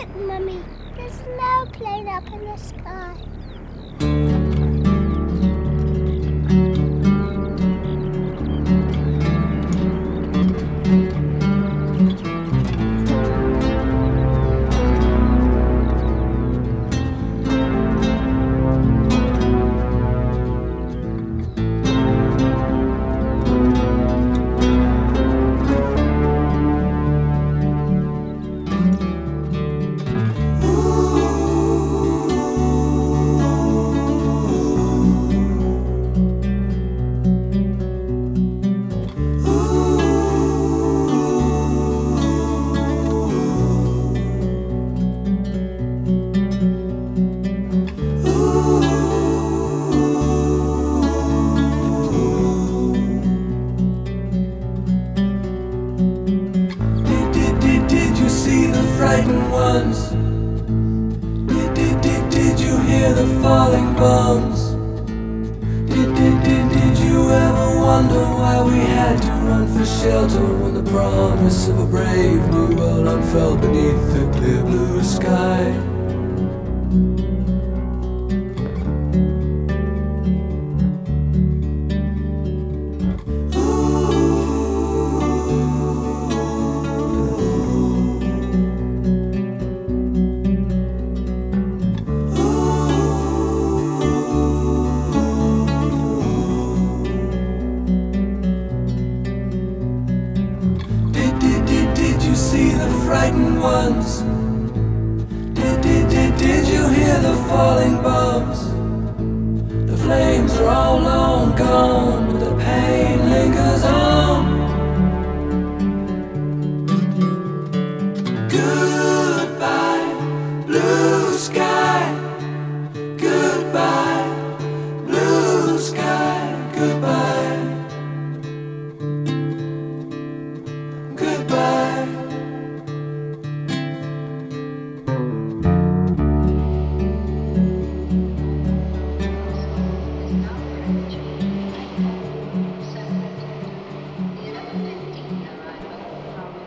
Mummy, there's no plane up in the sky. Did you see the frightened ones? Did you hear the falling bombs? Did you ever wonder why we had to run for shelter when the promise of a brave new world unfurled beneath the clear blue sky? Did you see the frightened ones? Did you hear the falling bombs? The flames are all long gone.